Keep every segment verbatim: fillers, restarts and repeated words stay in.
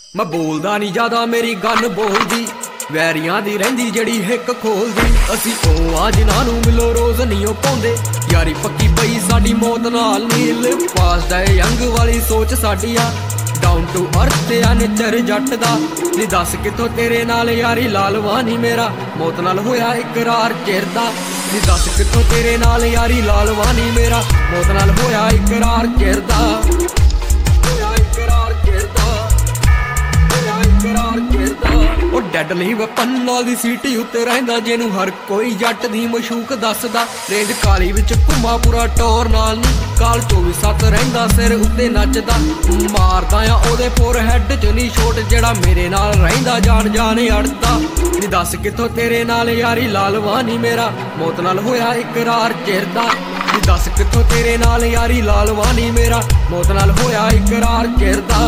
मैं बोलदा नहीं ज्यादा मेरी गन बोलदी वैरियां दी रहिंदी जड़ी हिक खोलदी असी ओ आ जिन्हां नूं मिलो रोज नहीं ओ पाउंदे यारी पक्की पई साडी मौत नाल नील पास दा यंग वाली सोच साडी आ डाउन टू अर्थ ते आ नेचर जट दा नी दस किथों तेरे नाल यारी लालवानी मेरा मौत नाल होया इकरार चिरदा नी दस किथों तेरे नाल यारी लालवानी मेरा मौत नाल होया इकरार चिरदा डैडली वैपन नाल दी सीटी उत्ते रहिंदा जिन्नू हर कोई जट दी मशूक दसदा रेंज काली विच घुमा पूरा टोर नाल नी काल चौबी सत्त रहिंदा सिर उत्ते नचदा मारदा आ ओदे फोरहेड च नी छोट जेड़ा मेरे नाल रहिंदा जान जाने अड़दा नी दस किथों तेरे नाल यारी लालवानी मेरा मौत नाल होया इकरार चिरदा नी दस किथों तेरे नाल यारी लालवानी मेरा मौत नाल होया इकरार चिरदा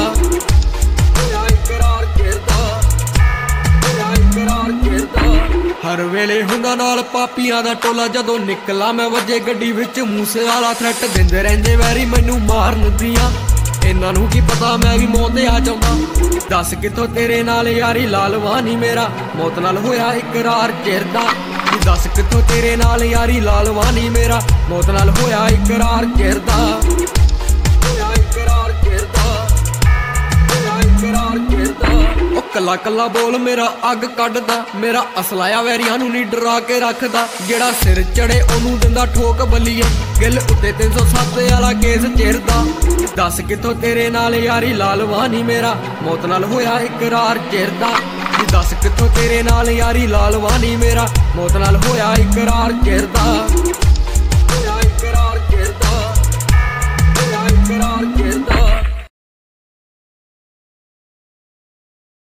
हर वेले हुंदा नाल पापियां दा टोला जदों निकला मैं वजे गड्डी विच मूसे वाला थ्रैट दिंदे रहिंदे वैरी मैनू मारन दियां इन्हां नूं की पता मैं भी मौत आ चाहुंदा दस किथों तेरे नाल यारी लालवानी मेरा मौत नाल होया इकरार चिरदा दस किथों तेरे नाल यारी लालवानी मेरा मौत नाल होया इकरार चिरदा कला कला बोल मेरा अग कड्डदा मेरा असलाया वैरियां नूं नी डरा के रखदा जेड़ा सिर चढ़े ओनू दिंदा ठोक बल्लीए गिल उत्ते तीन सौ सत्त वाला केस चिरदा दस किथों तेरे नाल यारी लालवानी मेरा मौत नाल होया इकरार चिरदा दस किथों तेरे नाल यारी लालवानी मेरा मौत नाल होया इकरार चिरदा।